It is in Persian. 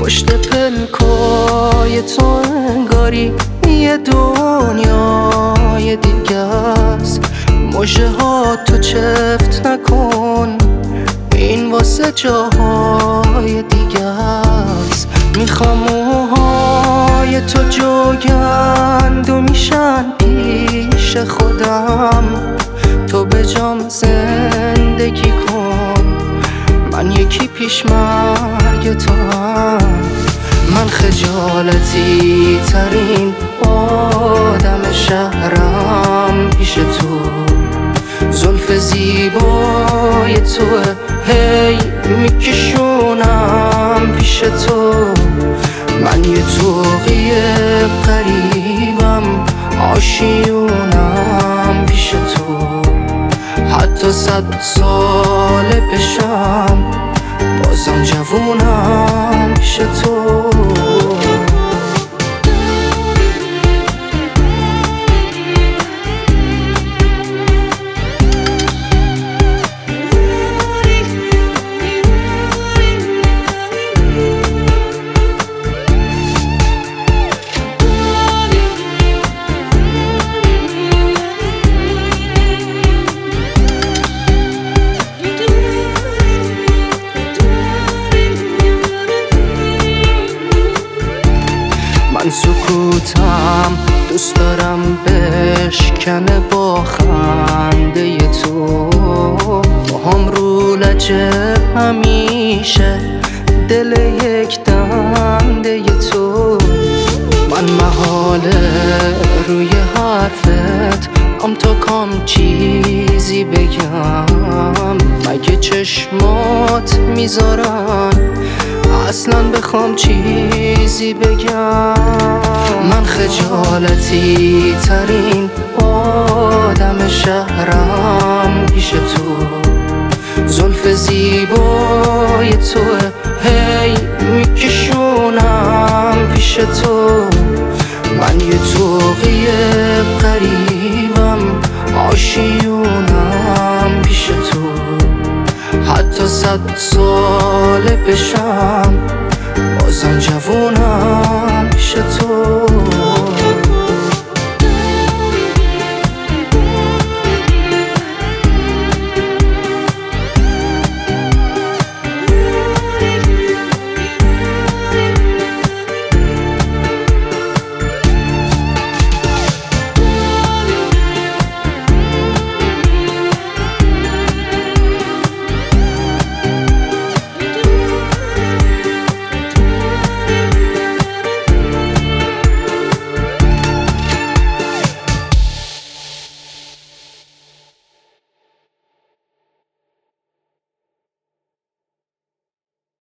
پشت پلکای تو انگاری یه دنیای دیگه است. مژه ها تو چفت نکن، این واسه جاهای دیگه است. میخوام موهای تو جوگند و میشن پیش خودم. تو به جام زندگی کن، من یکی پیش مرگ تو هم. من خجالتی ترین آدم شهرم پیش تو. زلف زیبای توه هی میکشونم پیش تو. من یه توقی قریبم، آشیونم پیش تو. حتی 100 سال بشم بازم جوونم پیش تو. من سکوتم دوست دارم بشکنه با خنده تو. با هم رو لجب همیشه دل یک دنده تو. من محاله روی حرفت تا کام چیزی بگم. مگه چشمات میذارن اصلا بخوام چیزی بگم؟ من خجالتی ترین آدم شهرم پیش تو. زلف زیبای توه هی میکشونم پیش تو. من یه توقی قریبم، آشیونم پیش تو. حتی 100 سال بشم